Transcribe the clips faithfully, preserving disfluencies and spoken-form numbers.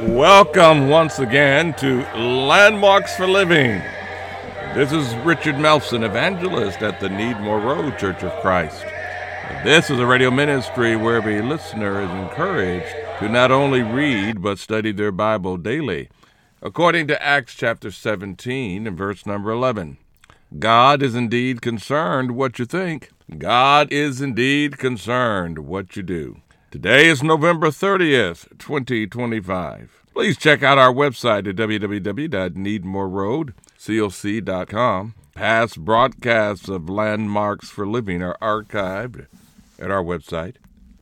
Welcome once again to Landmarks for Living. This is Richard Melson, evangelist at the Needmore Road Church of Christ. This is a radio ministry where every listener is encouraged to not only read but study their Bible daily. According to Acts chapter seventeen and verse number eleven, God is indeed concerned what you think. God is indeed concerned what you do. Today is November thirtieth, twenty twenty-five. Please check out our website at w w w dot needmore road coc dot com. Past broadcasts of Landmarks for Living are archived at our website.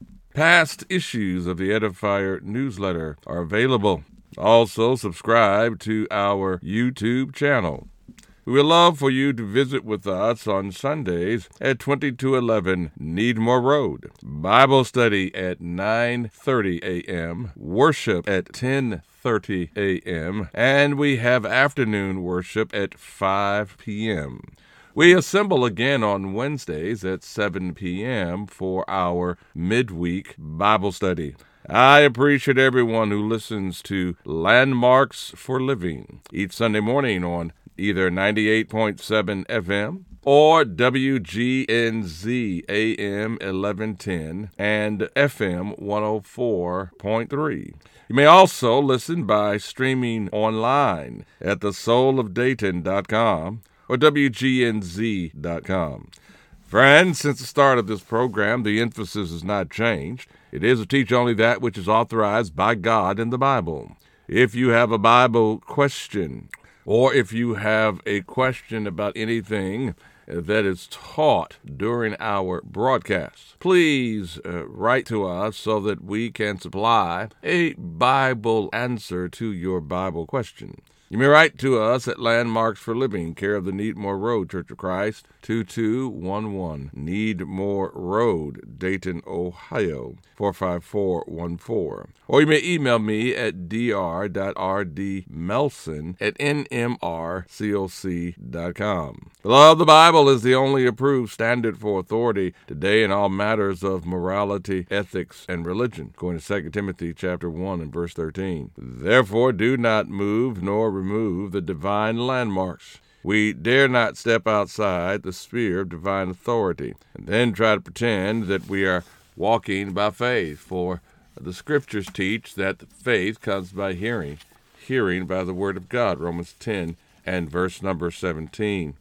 Past issues of the Edifier newsletter are available. Also, subscribe to our YouTube channel. We would love for you to visit with us on Sundays at twenty-two eleven Needmore Road. Bible study at nine thirty a.m., worship at ten thirty a.m., and we have afternoon worship at five p.m. We assemble again on Wednesdays at seven p.m. for our midweek Bible study. I appreciate everyone who listens to Landmarks for Living each Sunday morning on either ninety-eight point seven F M or W G N Z A M eleven ten and F M one oh four point three. You may also listen by streaming online at the soul of dayton dot com or W G N Z dot com. Friends, since the start of this program, the emphasis has not changed. It is to teach only that which is authorized by God in the Bible. If you have a Bible question, or if you have a question about anything that is taught during our broadcasts, please uh, write to us so that we can supply a Bible answer to your Bible question. You may write to us at Landmarks for Living, care of the Needmore Road Church of Christ, two two one one Needmore Road, Dayton, Ohio, four five four one four. Or you may email me at d r dot r d melson at n m r coc dot com. The law of the Bible is the only approved standard for authority today in all matters of morality, ethics, and religion, according to Second Timothy chapter one and verse thirteen. Therefore, do not move nor remove the divine landmarks. We dare not step outside the sphere of divine authority and then try to pretend that we are walking by faith, for the scriptures teach that faith comes by hearing, hearing by the word of God, Romans ten and verse number seventeen.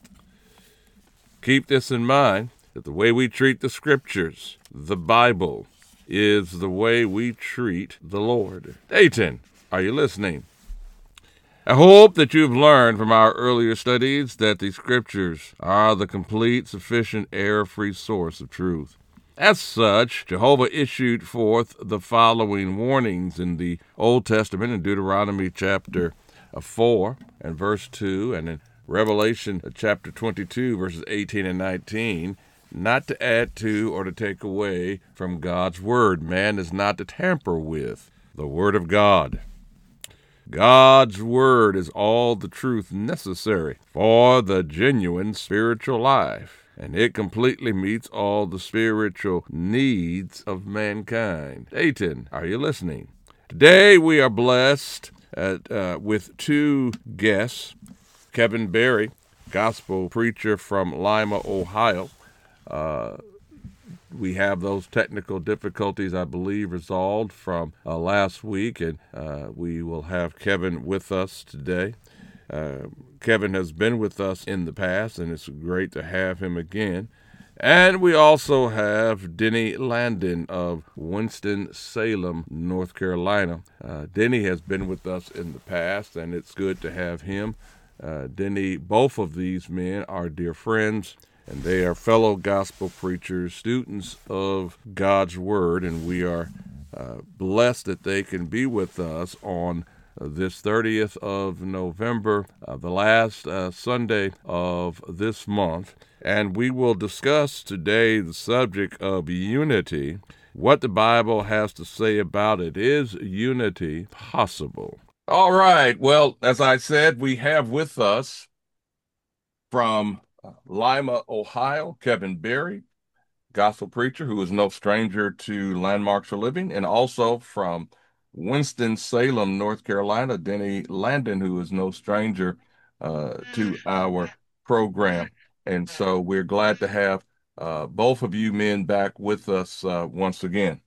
Keep this in mind, that the way we treat the scriptures, the Bible, is the way we treat the Lord. Dayton, are you listening? I hope that you've learned from our earlier studies that the scriptures are the complete, sufficient, error-free source of truth. As such, Jehovah issued forth the following warnings in the Old Testament in Deuteronomy chapter four and verse two, and in Revelation chapter twenty-two, verses eighteen and nineteen, not to add to or to take away from God's word. Man is not to tamper with the word of God. God's word is all the truth necessary for the genuine spiritual life, and it completely meets all the spiritual needs of mankind. Dayton, are you listening? Today we are blessed at, uh, with two guests. Kevin Berry, gospel preacher from Lima, Ohio. Uh, We have those technical difficulties, I believe, resolved from uh, last week, and uh, we will have Kevin with us today. Uh, Kevin has been with us in the past, and it's great to have him again. And we also have Denny Landon of Winston-Salem, North Carolina. Uh, Denny has been with us in the past, and it's good to have him. Uh, Denny, both of these men are dear friends, and they are fellow gospel preachers, students of God's Word, and we are uh, blessed that they can be with us on uh, this thirtieth of November, uh, the last uh, Sunday of this month. And we will discuss today the subject of unity, what the Bible has to say about it. Is unity possible? All right. Well, as I said, we have with us from Lima, Ohio, Kevin Berry, gospel preacher who is no stranger to Landmarks for Living, and also from Winston-Salem, North Carolina, Denny Landon, who is no stranger uh, to our program. And so we're glad to have uh, both of you men back with us uh, once again.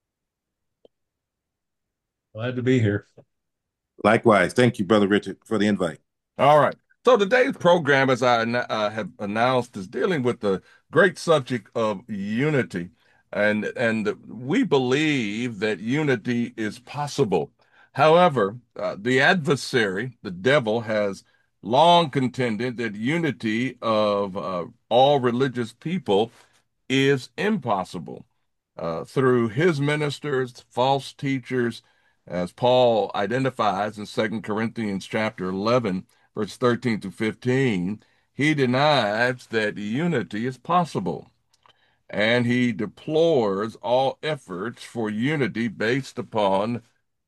Glad to be here. Likewise. Thank you, Brother Richard, for the invite. All right. So today's program, as I uh, have announced, is dealing with the great subject of unity. And, and we believe that unity is possible. However, uh, the adversary, the devil, has long contended that unity of uh, all religious people is impossible. Uh, through his ministers, false teachers, as Paul identifies in Second Corinthians chapter eleven, verse thirteen to fifteen, he denies that unity is possible. And he deplores all efforts for unity based upon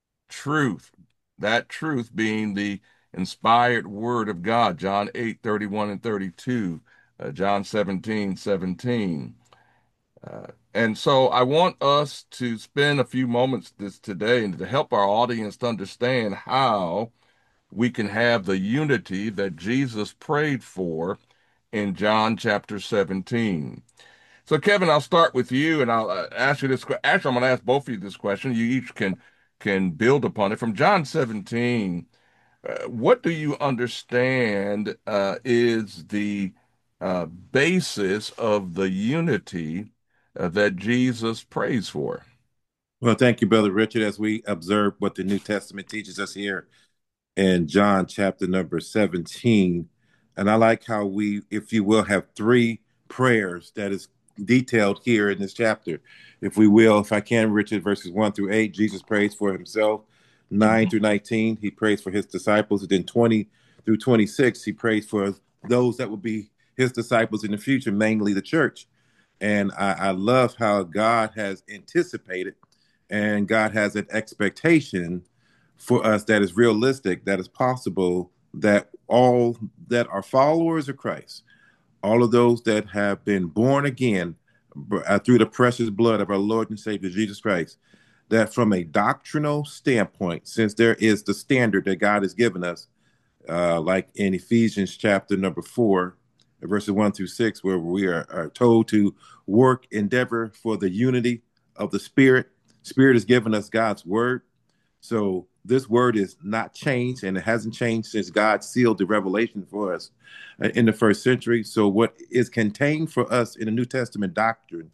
truth. That truth being the inspired word of God, John eight thirty-one and thirty-two, uh, John seventeen seventeen. Uh, and so I want us to spend a few moments this today and to help our audience to understand how we can have the unity that Jesus prayed for in John chapter seventeen. So, Kevin, I'll start with you, and I'll uh, ask you this. que- Actually, I'm going to ask both of you this question. You each can can build upon it. From John seventeen, uh, what do you understand uh, is the uh, basis of the unity uh, that Jesus prays for? Well, thank you, Brother Richard, as we observe what the New Testament teaches us here in John chapter number seventeen. And I like how we, if you will, have three prayers that is detailed here in this chapter. If we will, if I can, Richard, verses one through eight, Jesus prays for himself. nine Mhm. through nineteen, he prays for his disciples. And then twenty through twenty-six, he prays for those that will be his disciples in the future, mainly the church. And I, I love how God has anticipated and God has an expectation for us that is realistic, that is possible, that all that are followers of Christ, all of those that have been born again uh, through the precious blood of our Lord and Savior Jesus Christ, that from a doctrinal standpoint, since there is the standard that God has given us, uh, like in Ephesians chapter number four, verses one through six, where we are, are told to work, endeavor for the unity of the Spirit. Spirit has given us God's word. So this word is not changed, and it hasn't changed since God sealed the revelation for us uh, in the first century. So what is contained for us in the New Testament doctrine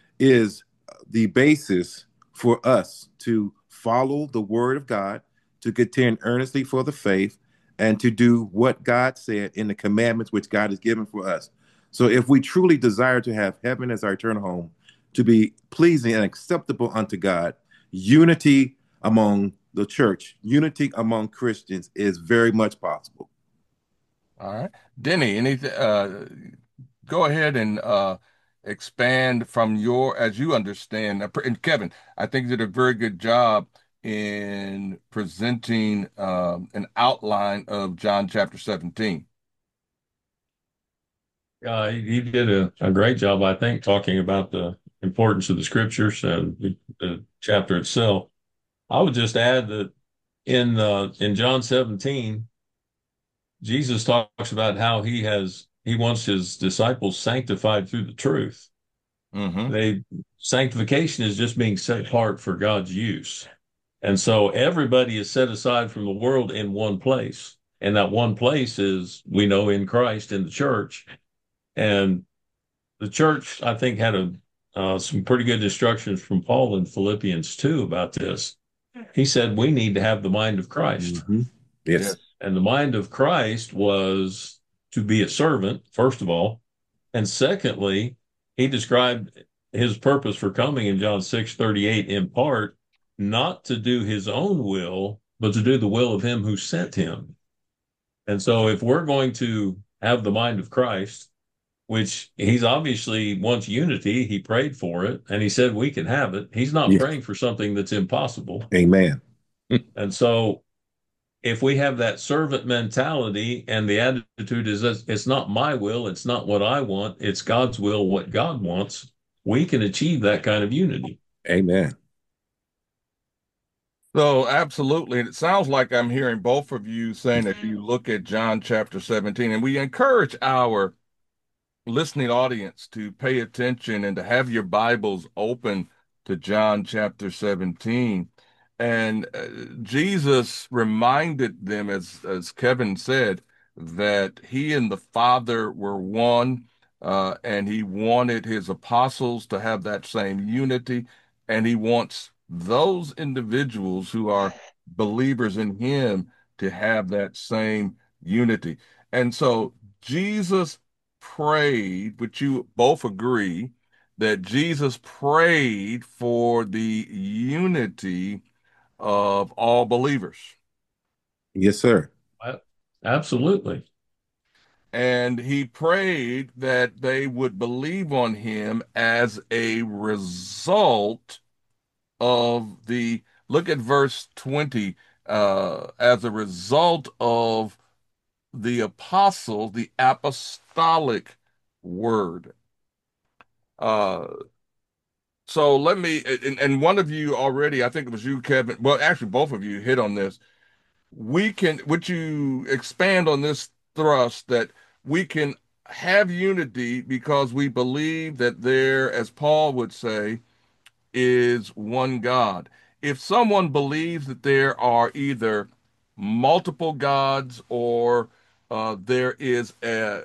is the basis for us to follow the word of God, to contend earnestly for the faith, and to do what God said in the commandments which God has given for us. So if we truly desire to have heaven as our eternal home, to be pleasing and acceptable unto God, unity among the church, unity among Christians is very much possible. All right. Denny, anything, uh, go ahead and uh, expand from your, as you understand. Uh, And Kevin, I think you did a very good job in presenting um, an outline of John chapter seventeen. Uh, he, he did a, a great job, I think, talking about the importance of the scriptures and the, the chapter itself. I would just add that in uh, in John seventeen, Jesus talks about how he has he wants his disciples sanctified through the truth. Mm-hmm. They Sanctification is just being set apart for God's use. And so everybody is set aside from the world in one place. And that one place is, we know, in Christ, in the church. And the church, I think, had a uh, some pretty good instructions from Paul in Philippians two about this. He said we need to have the mind of Christ. Mm-hmm. Yes. Yes. And the mind of Christ was to be a servant, first of all. And secondly, he described his purpose for coming in John six thirty-eight in part, not to do his own will, but to do the will of him who sent him. And so if we're going to have the mind of Christ, which he's obviously wants unity, he prayed for it, and he said we can have it. He's not Yeah. praying for something that's impossible. Amen. And so if we have that servant mentality and the attitude is that it's not my will, it's not what I want, it's God's will, what God wants, we can achieve that kind of unity. Amen. So absolutely. And it sounds like I'm hearing both of you saying if you look at John chapter seventeen, and we encourage our listening audience to pay attention and to have your Bibles open to John chapter seventeen. And uh, Jesus reminded them, as, as Kevin said, that he and the Father were one, uh, and he wanted his apostles to have that same unity. And he wants those individuals who are believers in him to have that same unity. And so Jesus prayed, which you both agree, that Jesus prayed for the unity of all believers. Yes, sir. I- Absolutely. And he prayed that they would believe on him as a result of the, look at verse twenty, uh, as a result of the apostle, the apostolic word. Uh, So let me, and, and one of you already, I think it was you, Kevin. Well, actually, both of you hit on this. We can, would you expand on this thrust that we can have unity because we believe that there, as Paul would say, is one God. If someone believes that there are either multiple gods or uh, there is a,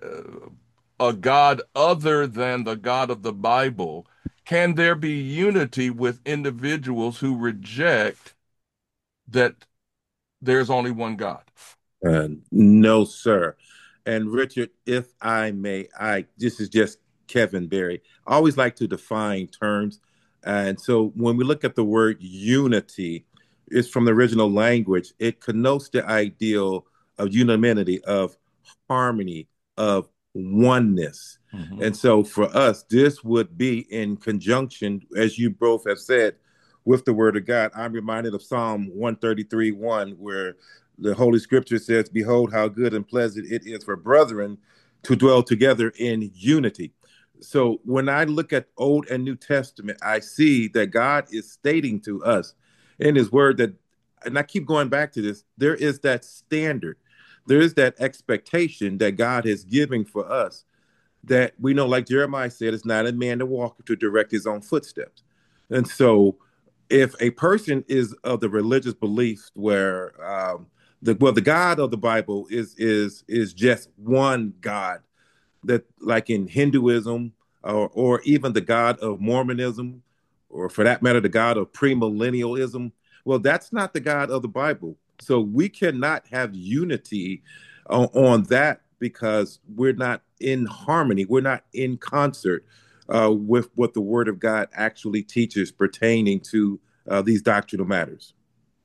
a God other than the God of the Bible, can there be unity with individuals who reject that there's only one God? Uh, no, sir. And Richard, if I may, I this is just Kevin Berry. I always like to define terms. And so when we look at the word unity, it's from the original language. It connotes the ideal of unanimity, of harmony, of oneness. Hmm. And so for us, this would be in conjunction, as you both have said, with the word of God. I'm reminded of Psalm one thirty-three one, where the Holy Scripture says, "Behold, how good and pleasant it is for brethren to dwell together in unity." So when I look at Old and New Testament, I see that God is stating to us in His Word that, and I keep going back to this, there is that standard, there is that expectation that God is giving for us that we know, like Jeremiah said, it's not a man to walk to direct his own footsteps. And so if a person is of the religious belief where um, the well the God of the Bible is is is just one God, that like in Hinduism, or or even the God of Mormonism, or for that matter the God of premillennialism, well, that's not the God of the Bible. So we cannot have unity on, on that because we're not in harmony, we're not in concert uh, with what the Word of God actually teaches pertaining to uh, these doctrinal matters.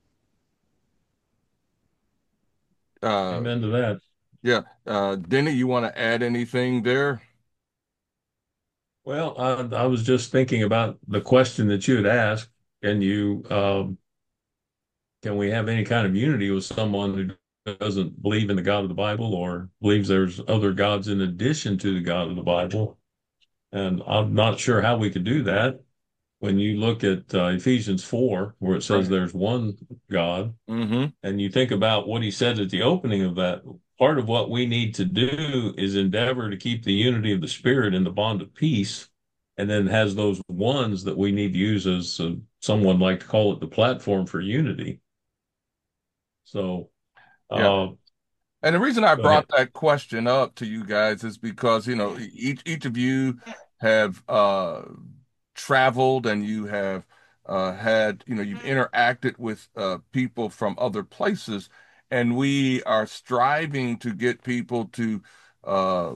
Uh, Amen to that. yeah. Uh, Denny, you want to add anything there? Well, I, I was just thinking about the question that you had asked. Can you, um, can we have any kind of unity with someone who doesn't believe in the God of the Bible or believes there's other gods in addition to the God of the Bible? And I'm not sure how we could do that. When you look at uh, Ephesians four, where it says Right. there's one God, Hmm. and you think about what he said at the opening of that, part of what we need to do is endeavor to keep the unity of the Spirit in the bond of peace, and then has those ones that we need to use as uh, someone like to call it the platform for unity. So, Yeah. uh, And the reason I go ahead. brought that question up to you guys is because, you know, each each of you have uh traveled and you have uh had, you know, you've interacted with uh people from other places, and we are striving to get people to uh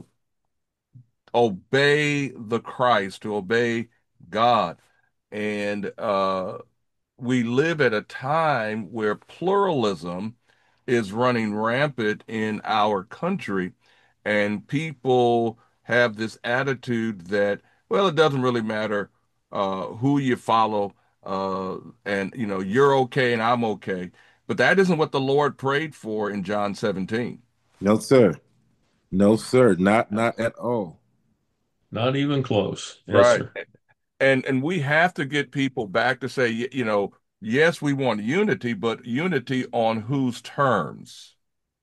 obey the Christ, to obey God. And uh we live at a time where pluralism is running rampant in our country, and people have this attitude that, well, it doesn't really matter uh, who you follow, uh, and you know, you're okay and I'm okay. But that isn't what the Lord prayed for in John seventeen. No, sir. No, sir. Not not at all. Not even close. Yes, Right. sir. And and we have to get people back to say, y- you know, yes, we want unity, but unity on whose terms?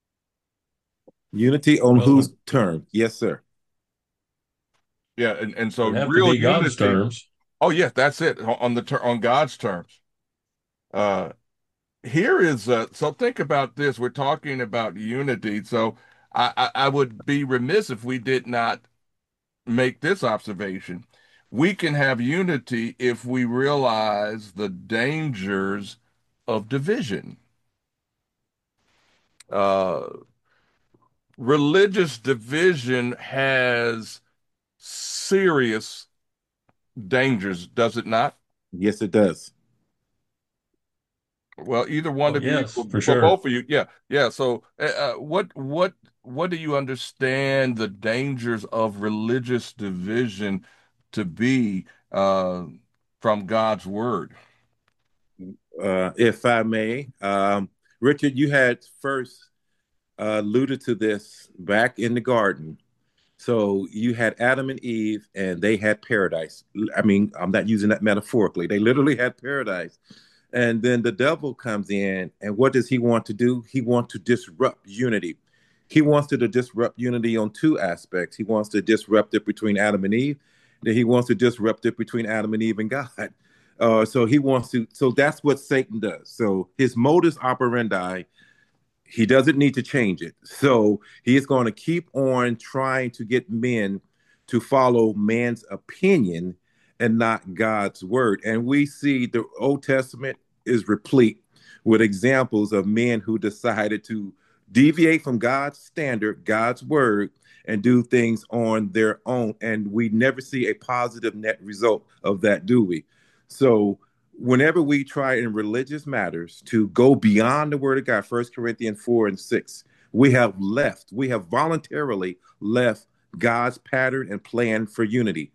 Unity on Well, whose terms? Yes, sir. Yeah, and, and so it'd have to real be God's unity. terms. Oh, yes, that's it on the ter on God's terms. Uh, here is uh, so think about this. We're talking about unity. So I, I, I would be remiss if we did not make this observation. We can have unity if we realize the dangers of division. Uh, Religious division has serious dangers, does it not? Yes, it does. Well, either one Oh, of you, yes, well, for well, sure. both of you, yeah, yeah. So, uh, uh, what, what, what do you understand the dangers of religious division to be uh, from God's word? Uh, if I may, um, Richard, you had first uh, alluded to this back in the garden. So you had Adam and Eve, and they had paradise. I mean, I'm not using that metaphorically. They literally had paradise. And then the devil comes in, and what does he want to do? He wants to disrupt unity. He wants to disrupt unity on two aspects. He wants to disrupt it between Adam and Eve. Then he wants to disrupt it between Adam and Eve and God. Uh, so he wants to. So that's what Satan does. So his modus operandi, he doesn't need to change it. So he is going to keep on trying to get men to follow man's opinion and not God's word. And we see the Old Testament is replete with examples of men who decided to deviate from God's standard, God's word, and do things on their own. And we never see a positive net result of that, do we? So whenever we try in religious matters to go beyond the word of God, First Corinthians four and six, we have left, we have voluntarily left God's pattern and plan for unity.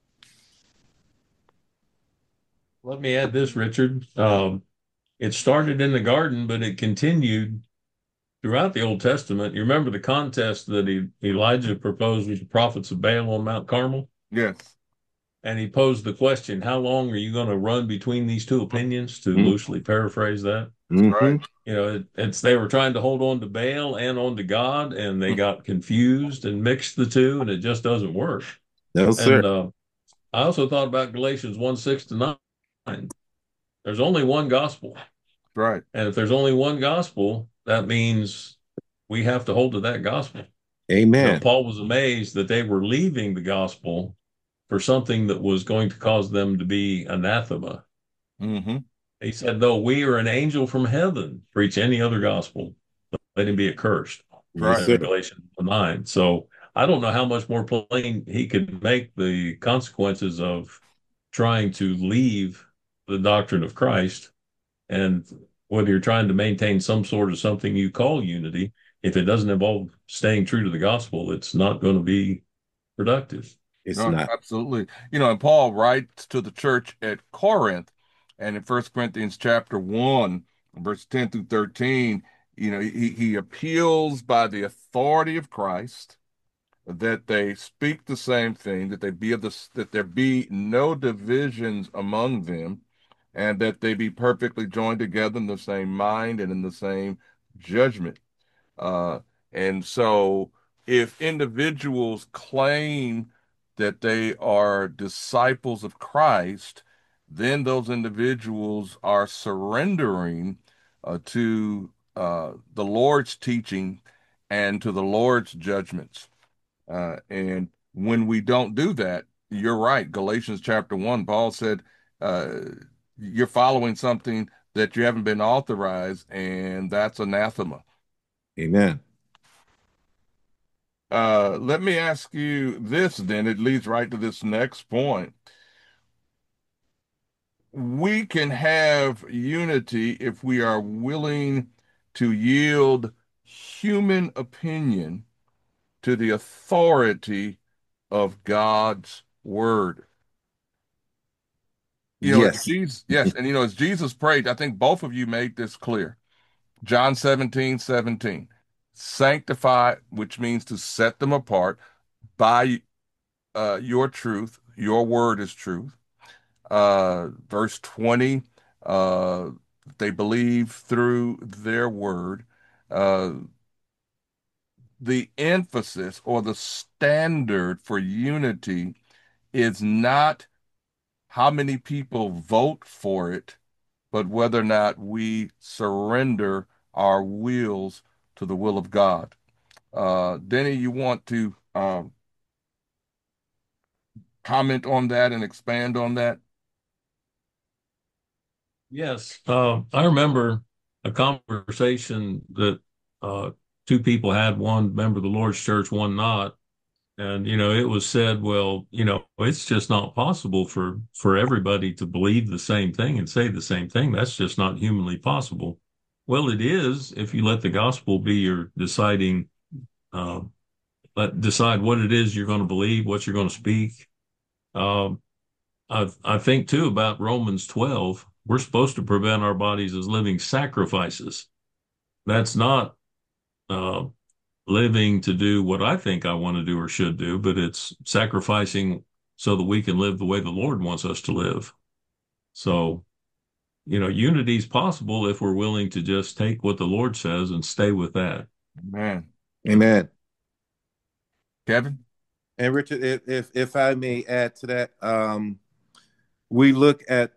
Let me add this, Richard. Um, it started in the garden, but it continued throughout the Old Testament. You remember the contest that he, Elijah proposed with the prophets of Baal on Mount Carmel? Yes. And he posed the question, how long are you going to run between these two opinions, to loosely paraphrase that? Right. Mm-hmm. You know, it, it's they were trying to hold on to Baal and on to God, and they got confused and mixed the two, and it just doesn't work. No, sir. And uh, I also thought about Galatians one six to nine. There's only one gospel. Right. And if there's only one gospel, that means we have to hold to that gospel. You know, Amen. Paul was amazed that they were leaving the gospel for something that was going to cause them to be anathema. Mm-hmm. He said, though we are an angel from heaven, preach any other gospel, let him be accursed. Yes, Right. Uh, sir. Galatians nine. So I don't know how much more plain he could make the consequences of trying to leave the doctrine of Christ. And whether you're trying to maintain some sort of something you call unity, if it doesn't involve staying true to the gospel, it's not going to be productive. It's No, not. absolutely. You know, and Paul writes to the church at Corinth, and in First Corinthians chapter one, verse ten through thirteen, you know, he, he appeals by the authority of Christ that they speak the same thing, that they be of the that there be no divisions among them, and that they be perfectly joined together in the same mind and in the same judgment. Uh, and so, if individuals claim that they are disciples of Christ, then those individuals are surrendering uh, to uh, the Lord's teaching and to the Lord's judgments. Uh, and when we don't do that, you're right. Galatians chapter one, Paul said, uh, you're following something that you haven't been authorized, and that's anathema. Amen. Uh, let me ask you this then. It leads right to this next point. We can have unity if we are willing to yield human opinion to the authority of God's word. You know, as Yes. Jesus, yes, and you know, as Jesus prayed, I think both of you made this clear. John seventeen seventeen, sanctify, which means to set them apart by uh, your truth. Your word is truth. Uh, verse twenty, Uh, they believe through their word. Uh, the emphasis or the standard for unity is not how many people vote for it, but whether or not we surrender our wills to the will of God. Uh, Denny, you want to um, comment on that and expand on that? Yes. Uh, I remember a conversation that uh, two people had, one member of the Lord's church, one not. And, you know, it was said, well, you know, it's just not possible for for everybody to believe the same thing and say the same thing. That's just not humanly possible. Well, it is if you let the gospel be your deciding, uh, let decide what it is you're going to believe, what you're going to speak. Um, I, I think too about Romans twelve. We're supposed to present our bodies as living sacrifices. That's not uh, living to do what I think I want to do or should do, but it's sacrificing so that we can live the way the Lord wants us to live. So, you know, unity is possible if we're willing to just take what the Lord says and stay with that. Man, Amen. Kevin? And Richard, if if, if I may add to that, um, we look at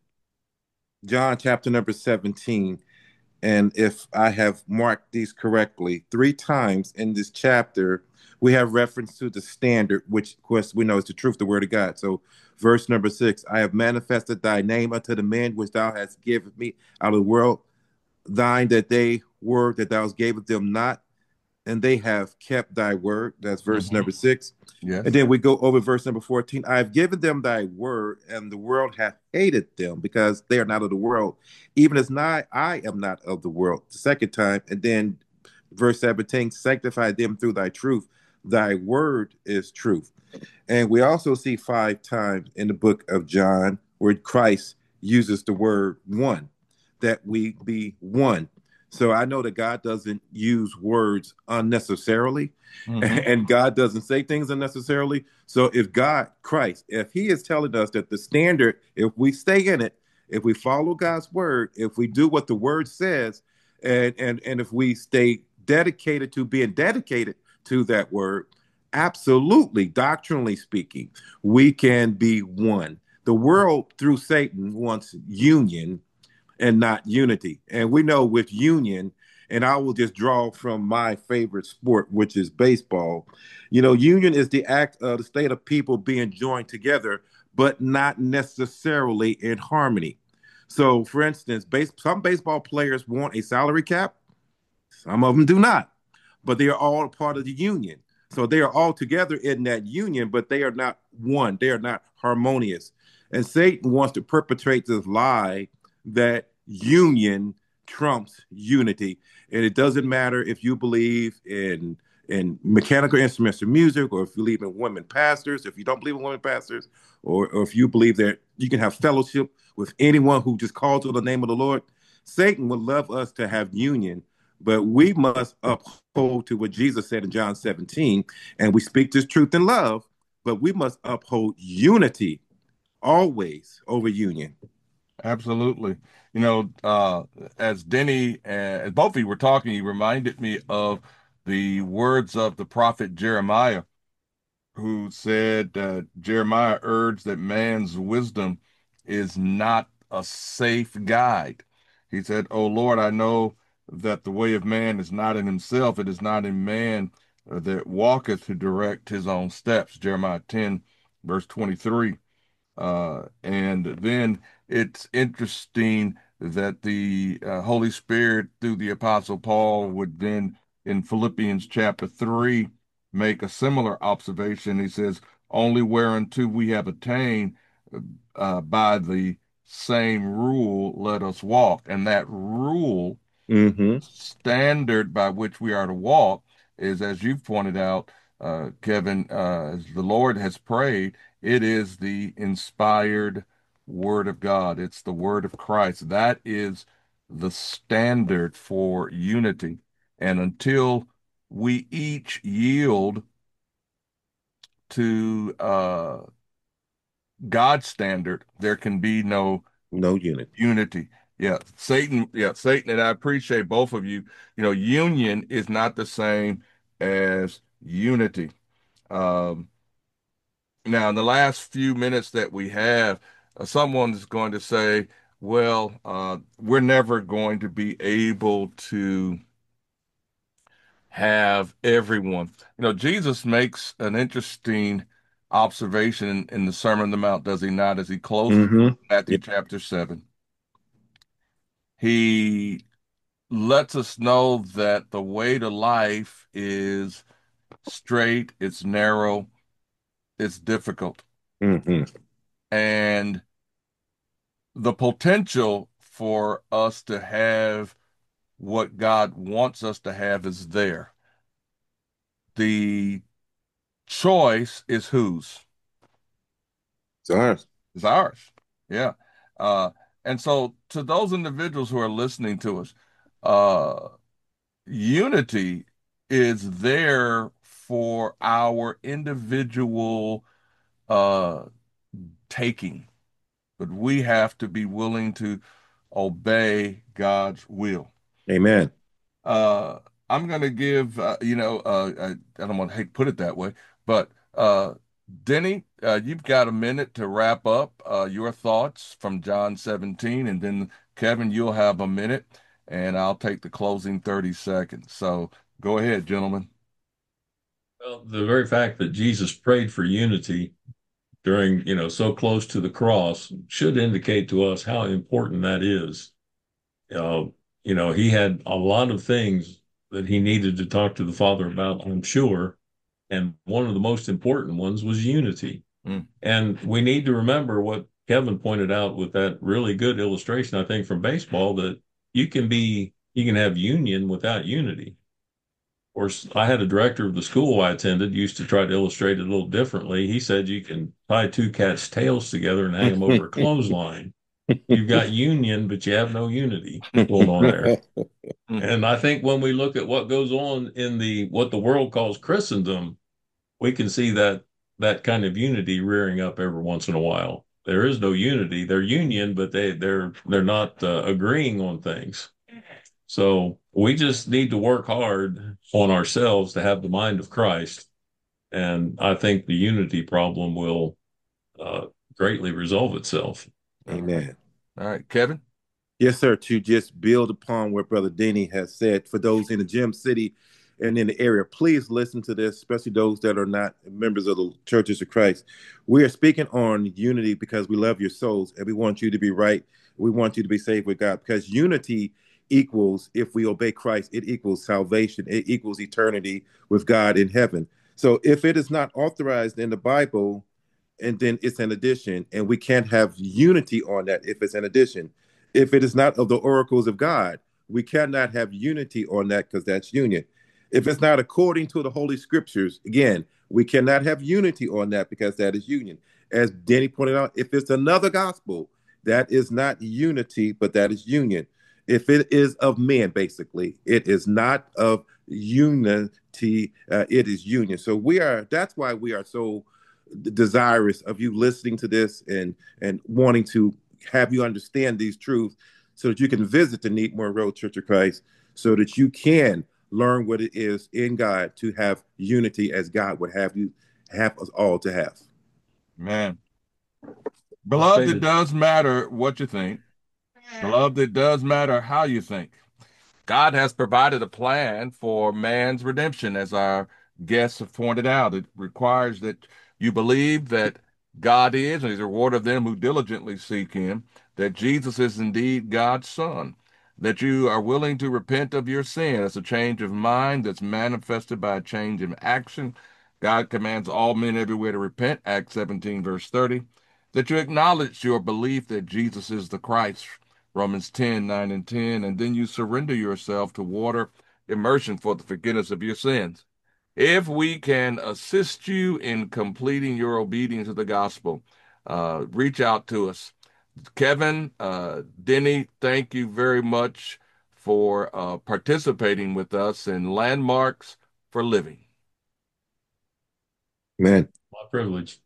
John chapter number seventeen, and if I have marked these correctly, three times in this chapter, we have reference to the standard, which of course we know is the truth, the word of God. So, verse number six, I have manifested thy name unto the men which thou hast given me out of the world, thine that they were that thou gavest them not, and they have kept thy word. That's verse Mm-hmm. number six. And Yes. then we go over verse number fourteen. I have given them thy word, and the world hath hated them because they are not of the world, even as not, I am not of the world. The second time. And then verse seventeen, sanctify them through thy truth. Thy word is truth. And we also see five times in the book of John where Christ uses the word one, that we be one. So I know that God doesn't use words unnecessarily, Mm-hmm. and God doesn't say things unnecessarily. So if God, Christ, if He is telling us that the standard, if we stay in it, if we follow God's word, if we do what the word says, and and and if we stay dedicated to being dedicated to that word, absolutely, doctrinally speaking, we can be one. The world through Satan wants union and not unity. And we know with union, and I will just draw from my favorite sport, which is baseball. You know, union is the act of the state of people being joined together, but not necessarily in harmony. So, for instance, base, some baseball players want a salary cap, some of them do not, but they are all part of the union. So they are all together in that union, but they are not one. They are not harmonious. And Satan wants to perpetrate this lie that union trumps unity. And it doesn't matter if you believe in in mechanical instruments or music, or if you believe in women pastors, if you don't believe in women pastors, or, or if you believe that you can have fellowship with anyone who just calls on the name of the Lord. Satan would love us to have union, but we must uphold to what Jesus said in John seventeen, and we speak this truth in love, but we must uphold unity always over union. Absolutely. You know, uh, as Denny, uh, as both of you were talking, he reminded me of the words of the prophet Jeremiah, who said that Jeremiah urged that man's wisdom is not a safe guide. He said, "O Lord, I know that the way of man is not in himself, it is not in man uh, that walketh to direct his own steps." Jeremiah ten, verse twenty-three. Uh, and then it's interesting that the uh, Holy Spirit, through the Apostle Paul, would then in Philippians chapter three make a similar observation. He says, only whereunto we have attained uh, by the same rule, let us walk. And that rule, Mm-hmm. standard by which we are to walk is, as you've pointed out, uh, Kevin, uh, as the Lord has prayed, it is the inspired word of God. It's the word of Christ. That is the standard for unity. And until we each yield to uh, God's standard, there can be no No unity. Unity. Yeah. Satan, yeah, Satan, and I appreciate both of you. You know, union is not the same as unity. Um, Now, in the last few minutes that we have, uh, someone's going to say, well, uh, we're never going to be able to have everyone. You know, Jesus makes an interesting observation in, in the Sermon on the Mount, does he not? As he closes Mm-hmm. Matthew Yeah. chapter seven, he lets us know that the way to life is straight, it's narrow, it's difficult. Mm-hmm. And the potential for us to have what God wants us to have is there. The choice is whose? It's ours. It's ours. Yeah. Uh, and so to those individuals who are listening to us, uh, unity is there for our individual uh, taking, but we have to be willing to obey God's will. Amen. Uh, I'm going to give, uh, you know, uh, I, I don't want to hate put it that way, but uh, Denny, uh, you've got a minute to wrap up uh, your thoughts from John seventeen, and then Kevin, you'll have a minute, and I'll take the closing thirty seconds. So go ahead, gentlemen. Well, the very fact that Jesus prayed for unity during, you know, so close to the cross should indicate to us how important that is. Uh, you know, he had a lot of things that he needed to talk to the Father about, I'm sure. And one of the most important ones was unity. Mm, And we need to remember what Kevin pointed out with that really good illustration, I think, from baseball, that you can be, you can have union without unity. Of course, I had a director of the school I attended used to try to illustrate it a little differently. He said you can tie two cats' tails together and hang them over a clothesline. You've got union, but you have no unity going on there. mm. And I think when we look at what goes on in the what the world calls Christendom, we can see that that kind of unity rearing up every once in a while. There is no unity. They're union, but they they're they're not uh, agreeing on things. So we just need to work hard on ourselves to have the mind of Christ, and I think the unity problem will uh, greatly resolve itself. All right. Amen. All right, Kevin. Yes, sir. To just build upon what Brother Denny has said, for those in the Gem City and in the area, please listen to this, especially those that are not members of the Churches of Christ. We are speaking on unity because we love your souls and we want you to be right. We want you to be saved with God because unity equals, if we obey Christ, it equals salvation, it equals eternity with God in heaven. So if it is not authorized in the Bible, and then it's an addition, and we can't have unity on that if it's an addition. If it is not of the oracles of God, we cannot have unity on that because that's union. If it's not according to the Holy Scriptures, again, we cannot have unity on that because that is union. As Danny pointed out, if it's another gospel, that is not unity, but that is union. If it is of men, basically, it is not of unity, uh, it is union. So we are, that's why we are so desirous of you listening to this and and wanting to have you understand these truths so that you can visit the Needmore Road Church of Christ so that you can learn what it is in God to have unity as God would have you have us all to have. Man. Well Beloved, it stated. does matter what you think. Beloved, it does matter how you think. God has provided a plan for man's redemption, as our guests have pointed out. It requires that you believe that God is, and He's a rewarder of them who diligently seek Him, that Jesus is indeed God's Son, that you are willing to repent of your sin. It's a change of mind that's manifested by a change of action. God commands all men everywhere to repent, Acts seventeen, verse thirty, that you acknowledge your belief that Jesus is the Christ, Romans ten, nine and ten, and then you surrender yourself to water immersion for the forgiveness of your sins. If we can assist you in completing your obedience to the gospel, uh, reach out to us. Kevin, uh, Denny, thank you very much for uh, participating with us in Landmarks for Living. Man. My privilege.